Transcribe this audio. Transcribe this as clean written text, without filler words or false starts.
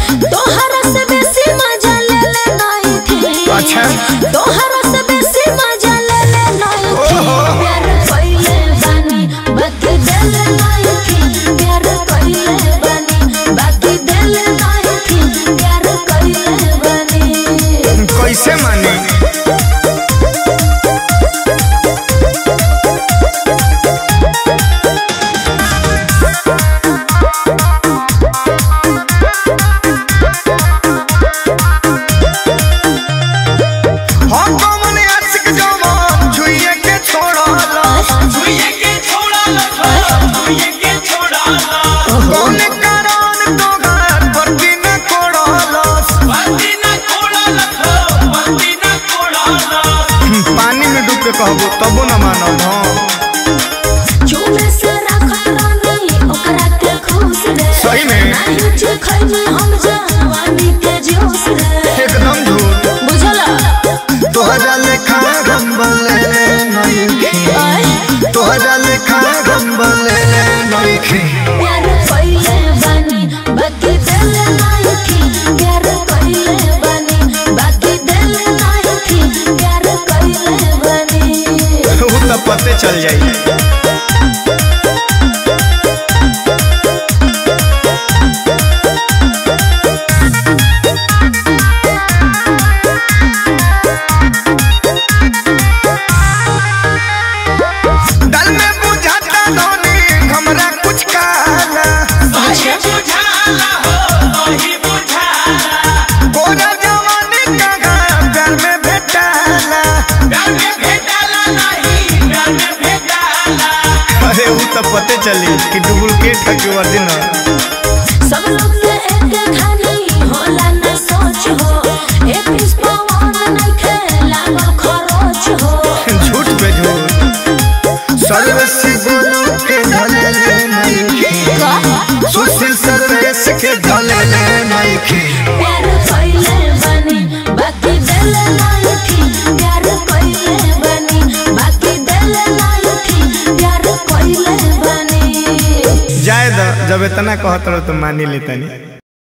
तोहरा से बेसी मजा ले ले नहीं थी। अच्छा तोहरा से बेसी मजा ले ले नहीं थी। प्यार कइले बानी बाकी दिल नहीं थी। प्यार कइले बानी बाकी दिल नहीं थी। प्यार कइले बानी कैसे माने पानी में डूब के कहबो तबो न मानब चुमे से रखत रानी ओकरा के खुश रे। सही में नहीं जे खइनी हम जवानी के जोश रे। एकदम झूठ बुझला तोहरा लेखा गंबले नहीं खे तोहरा लेखा गंबले नहीं खे प्यार कइले बानी बाकी दिल नहीं थी। प्यार कइले बानी बाकी दिल नहीं थी। प्यार कइले बानी वो तो पते चल जाई दल में बुझाता धोनी हमरा कुछ काला बुझाला हो वही बुझाला गोरा जवानी का प्यार में भेटाला नहीं भेटाला अरे वो तो पते चली कि डुप्लीकेट है कि ओरिजिनल सब लोग के एक खानी होला न सोच हो। एक इस पवन नहीं खेला न खरोच हो। झूठ पे झूठ सर्वसी बोलो के ढले नहीं खे सुशील सर्वेश के ढले नहीं खे प्यार कइले बानी बाकी दिल नहीं थी। प्यार कइले बानी बाकी दिल नहीं थी। प्यार कइले बानी जाए जब इतना कहत रहो तो मानी लेतनी।